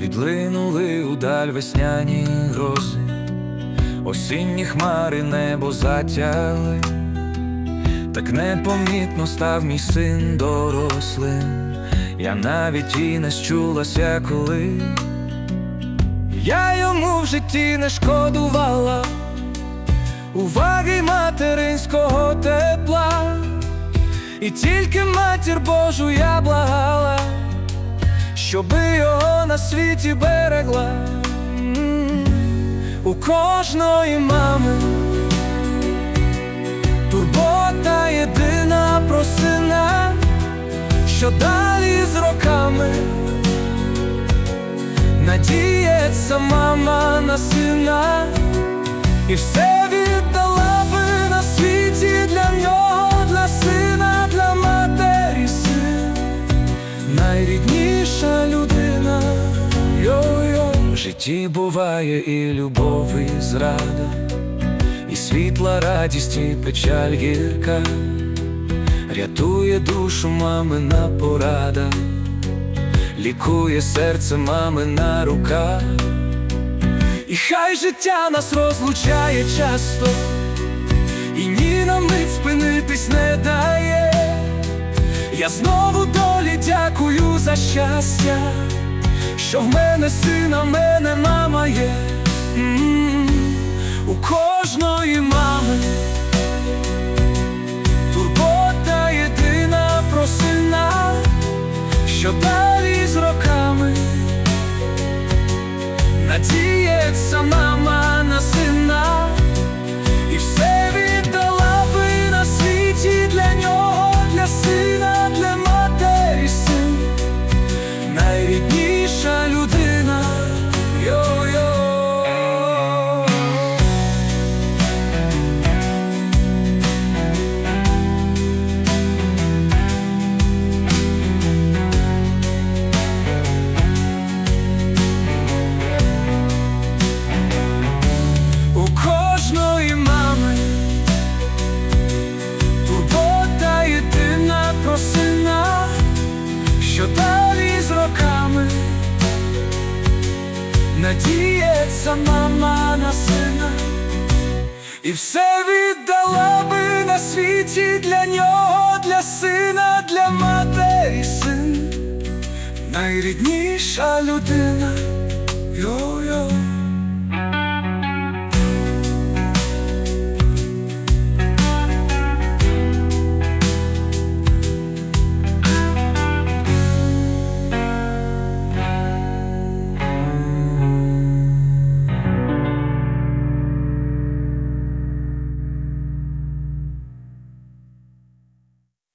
Відлинули удаль весняні грози, осінні хмари небо затягли, так непомітно став мій син дорослим. Я навіть і не щулася, коли я йому в житті не шкодувала уваги материнського тепла, і тільки матір Божу я благала, щоби його на світі берегла. У кожної мами турбота єдина про сина, що далі з роками надіється мама на сина, і все віддала би на світі для нього, для сина, для матері син, найрідніша людина. Йо-йо. В житті буває і любов, і зрада, і світла радість, і печаль гірка. Рятує душу мамина порада, лікує серце мамина рука. І хай життя нас розлучає часто, і ні на мить спинитись не дає, я знову долі дякую за щастя, що в мене син, а в мене мама є. У кожної мами турбота єдина про сина, що далі з роками надіється мама на сина, і все віддала би на світі для нього, для сина, для матері син, найрідніша людина. Йо-йо. Що далі з роками надіється мама на сина, і все віддала би на світі для нього, для сина, для матері син, найрідніша людина. Йо-йо.